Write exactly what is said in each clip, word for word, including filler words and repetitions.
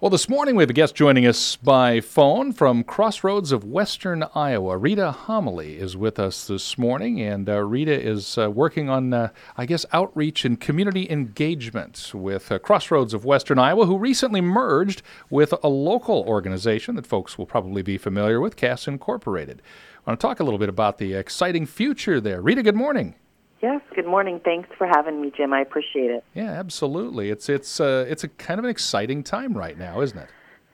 Well, this morning we have a guest joining us by phone from Crossroads of Western Iowa. Rita Homily is with us this morning, and uh, Rita is uh, working on, uh, I guess, outreach and community engagement with uh, Crossroads of Western Iowa, who recently merged with a local organization that folks will probably be familiar with, Cass Incorporated. I want to talk a little bit about the exciting future there. Rita, good morning. Yes, good morning. Thanks for having me, Jim. I appreciate it. Yeah, absolutely. It's it's uh, it's a kind of an exciting time right now, isn't it?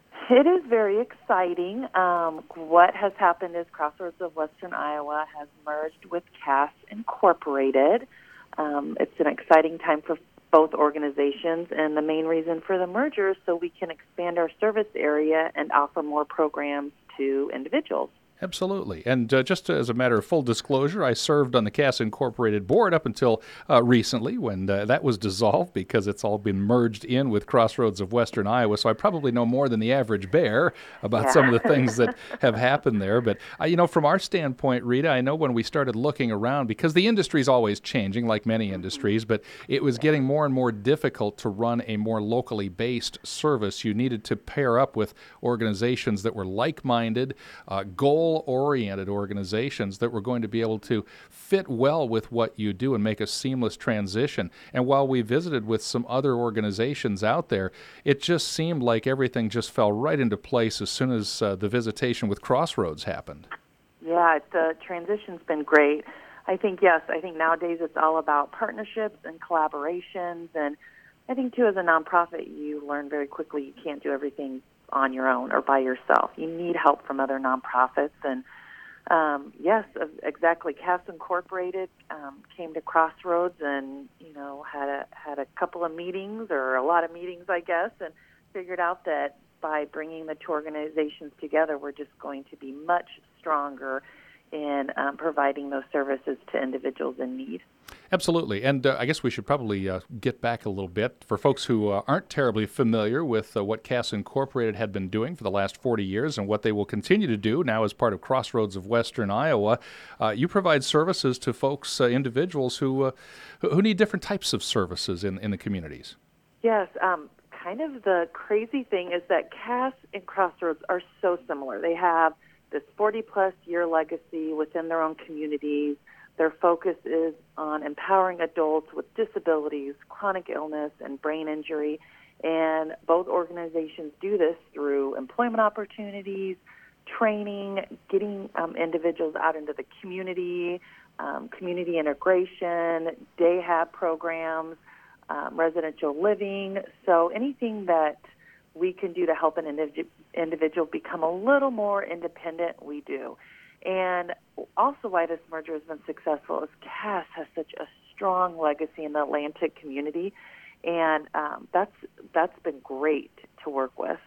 It is very exciting. Um, what has happened is Crossroads of Western Iowa has merged with Cass Incorporated. Um, it's an exciting time for both organizations, and the main reason for the merger is so we can expand our service area and offer more programs to individuals. Absolutely. And uh, just as a matter of full disclosure, I served on the Cass Incorporated board up until uh, recently when uh, that was dissolved because it's all been merged in with Crossroads of Western Iowa. So I probably know more than the average bear about yeah. some of the things that have happened there. But, uh, you know, from our standpoint, Rita, I know when we started looking around, because the industry is always changing like many industries, but it was getting more and more difficult to run a more locally based service. You needed to pair up with organizations that were like-minded, uh, goal oriented organizations that were going to be able to fit well with what you do and make a seamless transition. And while we visited with some other organizations out there, it just seemed like everything just fell right into place as soon as uh, the visitation with Crossroads happened. Yeah, the transition's been great. I think, yes, I think nowadays it's all about partnerships and collaborations. And I think, too, as a nonprofit, you learn very quickly you can't do everything on your own or by yourself. You need help from other nonprofits. And um, yes, exactly. Cass Incorporated um, came to Crossroads and, you know, had a had a couple of meetings or a lot of meetings, I guess, and figured out that by bringing the two organizations together, we're just going to be much stronger in um, providing those services to individuals in need. Absolutely. And uh, I guess we should probably uh, get back a little bit. For folks who uh, aren't terribly familiar with uh, what Cass Incorporated had been doing for the last forty years and what they will continue to do now as part of Crossroads of Western Iowa, uh, you provide services to folks, uh, individuals who uh, who need different types of services in, in the communities. Yes. Um, kind of the crazy thing is that Cass and Crossroads are so similar. They have this forty-plus year legacy within their own communities. Their focus is on empowering adults with disabilities, chronic illness, and brain injury. And both organizations do this through employment opportunities, training, getting um, individuals out into the community, um, community integration, day hab programs, um, residential living. So anything that we can do to help an indiv- individual become a little more independent, we do. And also why this merger has been successful is Cass has such a strong legacy in the Atlantic community, and um, that's that's been great to work with.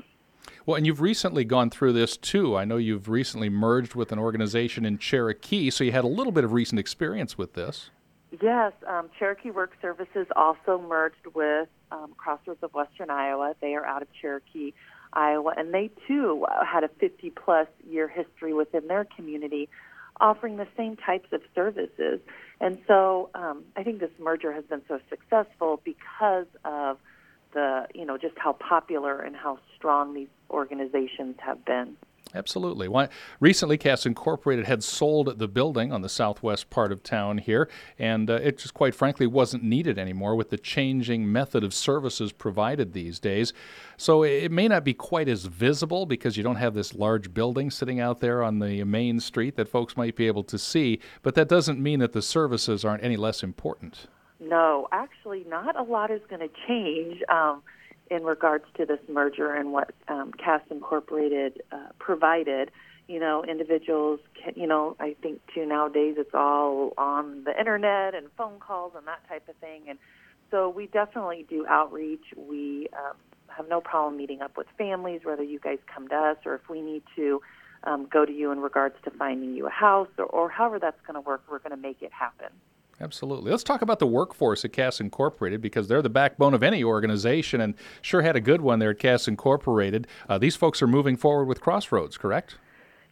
Well, and you've recently gone through this, too. I know you've recently merged with an organization in Cherokee, so you had a little bit of recent experience with this. Yes, um, Cherokee Work Services also merged with um, Crossroads of Western Iowa. They are out of Cherokee, Iowa, and they, too, had a fifty-plus year history within their community offering the same types of services. And so um, I think this merger has been so successful because of the, you know, just how popular and how strong these organizations have been. Absolutely. Well, recently, Cass Incorporated had sold the building on the southwest part of town here, and uh, it just quite frankly wasn't needed anymore with the changing method of services provided these days. So it may not be quite as visible because you don't have this large building sitting out there on the main street that folks might be able to see, but that doesn't mean that the services aren't any less important. No, actually, not a lot is going to change. Um, in regards to this merger and what um, Cass Incorporated uh, provided. You know, individuals, can, you know, I think, too, nowadays it's all on the Internet and phone calls and that type of thing. And so we definitely do outreach. We um, have no problem meeting up with families, whether you guys come to us or if we need to um, go to you in regards to finding you a house or, or however that's going to work, we're going to make it happen. Absolutely. Let's talk about the workforce at Cass Incorporated because they're the backbone of any organization and sure had a good one there at Cass Incorporated. Uh, these folks are moving forward with Crossroads, correct?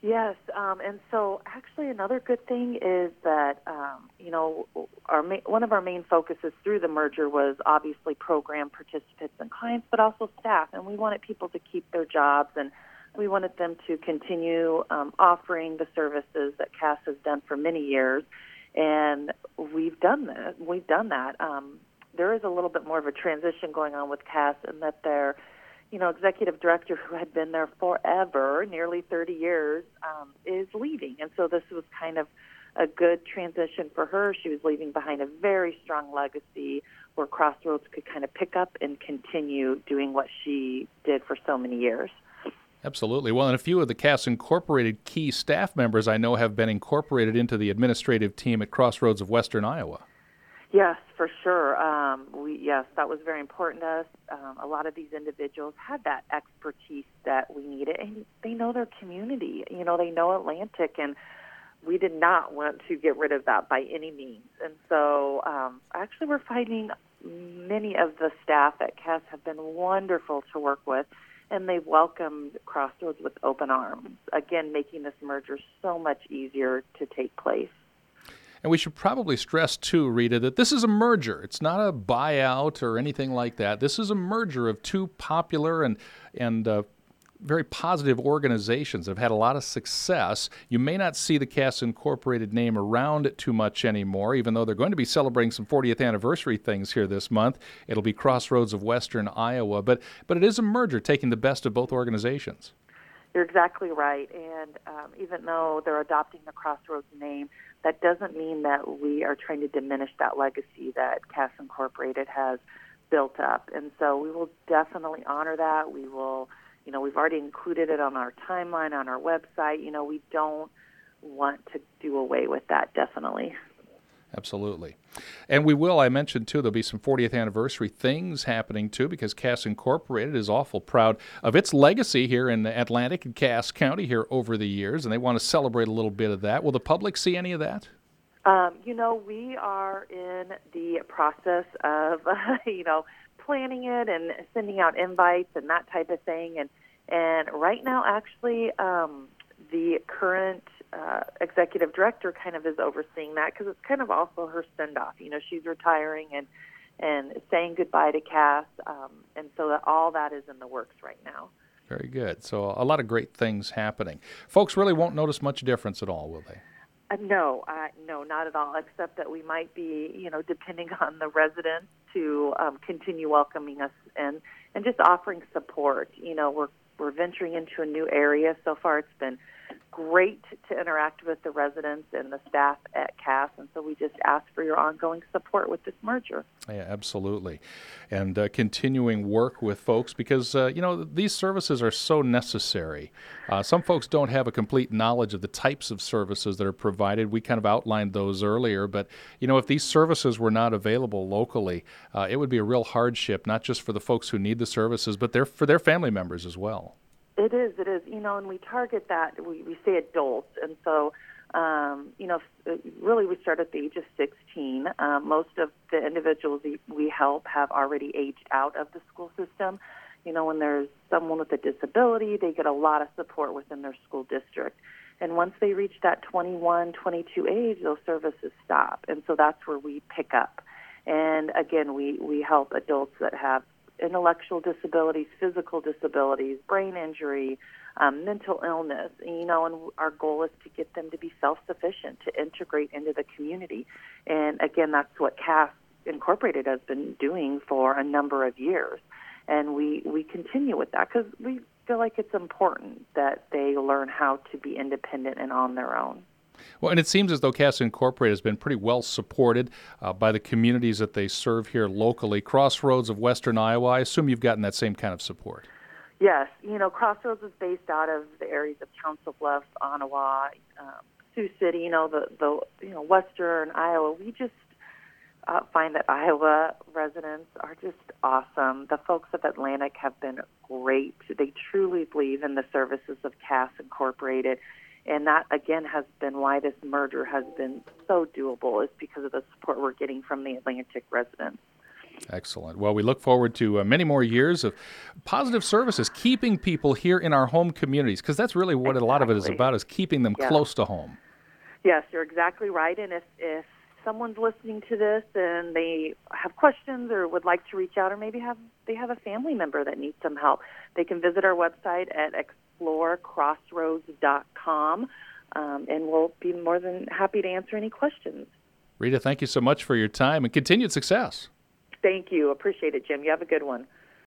Yes, um, and so actually another good thing is that, um, you know, our ma- one of our main focuses through the merger was obviously program participants and clients, but also staff, and we wanted people to keep their jobs, and we wanted them to continue um, offering the services that Cass has done for many years, and we've done that. We've done that. Um, there is a little bit more of a transition going on with Cass in that they're you know, executive director who had been there forever, nearly thirty years, um, is leaving. And so this was kind of a good transition for her. She was leaving behind a very strong legacy where Crossroads could kind of pick up and continue doing what she did for so many years. Absolutely. Well, and a few of the Cass Incorporated key staff members I know have been incorporated into the administrative team at Crossroads of Western Iowa. Yes, for sure. Um, we yes, that was very important to us. Um, a lot of these individuals had that expertise that we needed, and they know their community. You know, they know Atlantic, and we did not want to get rid of that by any means. And so, um, actually, we're finding many of the staff at Cass have been wonderful to work with, and they've welcomed Crossroads with open arms. Again, making this merger so much easier to take place. And we should probably stress, too, Rita, that this is a merger. It's not a buyout or anything like that. This is a merger of two popular and and uh, very positive organizations that have had a lot of success. You may not see the Cass Incorporated name around it too much anymore, even though they're going to be celebrating some fortieth anniversary things here this month. It'll be Crossroads of Western Iowa. But, but it is a merger taking the best of both organizations. You're exactly right. And um, even though they're adopting the Crossroads name, that doesn't mean that we are trying to diminish that legacy that Cass Incorporated has built up. And so we will definitely honor that. We will, you know, we've already included it on our timeline, on our website. You know, we don't want to do away with that, definitely. Absolutely. And we will, I mentioned, too, there'll be some fortieth anniversary things happening, too, because Cass Incorporated is awful proud of its legacy here in Atlantic and Cass County here over the years, and they want to celebrate a little bit of that. Will the public see any of that? Um, you know, we are in the process of, uh, you know, planning it and sending out invites and that type of thing. And, and right now, actually, um, the current uh, executive director kind of is overseeing that because it's kind of also her send-off. You know, she's retiring and, and saying goodbye to Cass, um, and so that all that is in the works right now. Very good. So a lot of great things happening. Folks really won't notice much difference at all, will they? Uh, no, uh, no, not at all, except that we might be, you know, depending on the residents to um, continue welcoming us in and just offering support. You know, we're we're venturing into a new area. So far it's been great to interact with the residents and the staff at Cass, and so we just ask for your ongoing support with this merger. Yeah, absolutely. And uh, continuing work with folks because, uh, you know, these services are so necessary. Uh, some folks don't have a complete knowledge of the types of services that are provided. We kind of outlined those earlier, but, you know, if these services were not available locally, uh, it would be a real hardship, not just for the folks who need the services, but they're for their family members as well. It is, it is. You know, and we target that, we, we say adults, and so Um, you know, really we start at the age of sixteen. Um, most of the individuals we help have already aged out of the school system. You know, when there's someone with a disability, they get a lot of support within their school district. And once they reach that twenty-one, twenty-two age, those services stop. And so that's where we pick up. And again, we, we help adults that have intellectual disabilities, physical disabilities, brain injury, Um, mental illness, you know, and our goal is to get them to be self-sufficient, to integrate into the community. And again, that's what Cass Incorporated has been doing for a number of years. And we, we continue with that because we feel like it's important that they learn how to be independent and on their own. Well, and it seems as though Cass Incorporated has been pretty well supported uh, by the communities that they serve here locally. Crossroads of Western Iowa, I assume you've gotten that same kind of support. Yes, you know, Crossroads is based out of the areas of Council Bluffs, Ottawa, um, Sioux City, you know, the, the you know, Western Iowa. We just uh, find that Iowa residents are just awesome. The folks of Atlantic have been great. They truly believe in the services of Cass Incorporated. And that, again, has been why this merger has been so doable, is because of the support we're getting from the Atlantic residents. Excellent. Well, we look forward to uh, many more years of positive services, keeping people here in our home communities, because that's really what Exactly. a lot of it is about, is keeping them Yeah. close to home. Yes, you're exactly right. And if, if someone's listening to this and they have questions or would like to reach out, or maybe have they have a family member that needs some help, they can visit our website at explore crossroads dot com, um, and we'll be more than happy to answer any questions. Rita, thank you so much for your time and continued success. Thank you. Appreciate it, Jim. You have a good one.